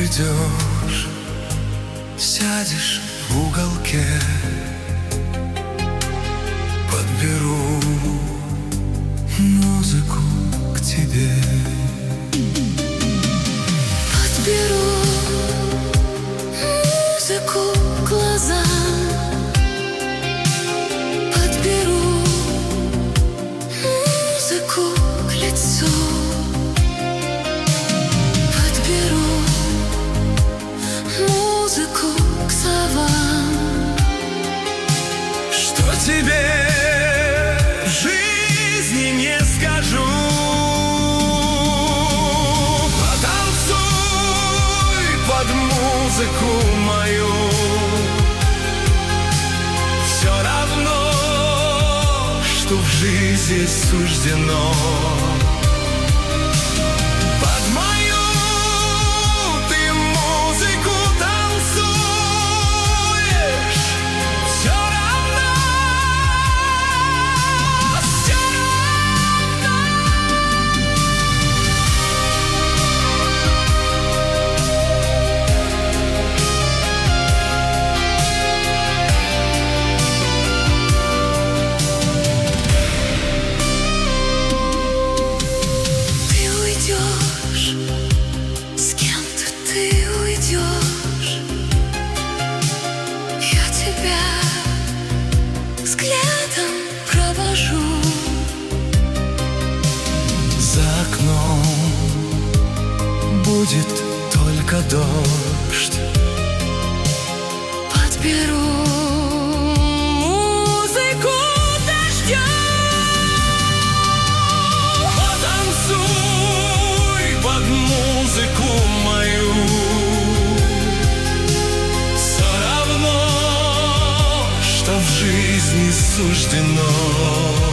Уйдешь, сядешь в уголке, подберу музыку к тебе. Подберу музыку к глазам, подберу музыку к лицу, подберу музыку к словам. Что тебе в жизни не скажу, потанцуй под музыку мою. Все равно, что в жизни суждено. Под мою ты музыку танцуешь. Все равно, все равно. Ты уйдешь, с кем-то ты уйдешь. Я тебя взглядом провожу. За окном будет только дождь. Подберу музыку дождя. Потанцуй под музыку мою. Все равно, что в жизни суждено.